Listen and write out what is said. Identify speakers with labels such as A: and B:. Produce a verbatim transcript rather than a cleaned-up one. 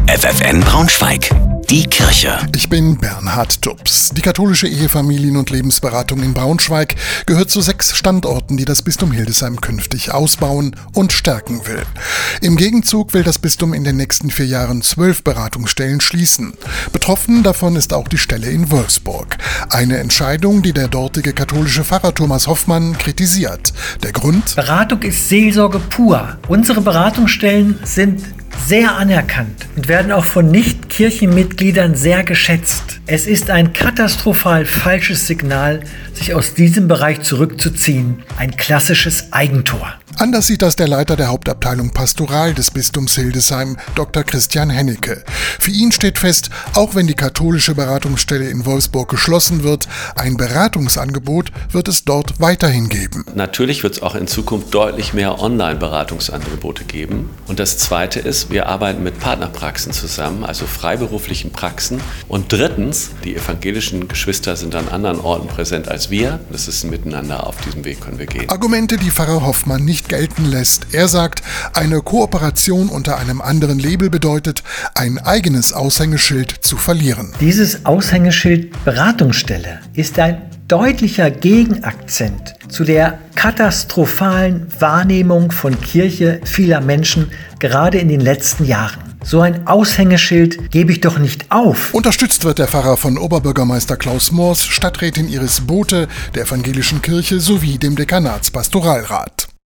A: F F N Braunschweig, die Kirche.
B: Ich bin Bernhard Tubbs. Die katholische Ehefamilien- und Lebensberatung in Braunschweig gehört zu sechs Standorten, die das Bistum Hildesheim künftig ausbauen und stärken will. Im Gegenzug will das Bistum in den nächsten vier Jahren zwölf Beratungsstellen schließen. Betroffen davon ist auch die Stelle in Wolfsburg. Eine Entscheidung, die der dortige katholische Pfarrer Thomas Hoffmann kritisiert. Der Grund?
C: Beratung ist Seelsorge pur. Unsere Beratungsstellen sind sehr anerkannt und werden auch von Nicht-Kirchenmitgliedern sehr geschätzt. Es ist ein katastrophal falsches Signal, sich aus diesem Bereich zurückzuziehen. Ein klassisches Eigentor.
B: Anders sieht das der Leiter der Hauptabteilung Pastoral des Bistums Hildesheim, Doktor Christian Hennecke. Für ihn steht fest, auch wenn die katholische Beratungsstelle in Wolfsburg geschlossen wird, ein Beratungsangebot wird es dort weiterhin geben.
D: Natürlich wird es auch in Zukunft deutlich mehr Online-Beratungsangebote geben. Und das Zweite ist, wir arbeiten mit Partnerpraxen zusammen, also freiberuflichen Praxen. Und drittens, die evangelischen Geschwister sind an anderen Orten präsent als wir. Das ist ein Miteinander, auf diesem Weg können wir gehen.
B: Argumente, die Pfarrer Hoffmann nicht gelten lässt. Er sagt, eine Kooperation unter einem anderen Label bedeutet, ein eigenes Aushängeschild zu verlieren.
C: Dieses Aushängeschild Beratungsstelle ist ein deutlicher Gegenakzent zu der katastrophalen Wahrnehmung von Kirche vieler Menschen, gerade in den letzten Jahren. So ein Aushängeschild gebe ich doch nicht auf.
B: Unterstützt wird der Pfarrer von Oberbürgermeister Klaus Moors, Stadträtin Iris Bothe, der evangelischen Kirche sowie dem Dekanatspastoralrat.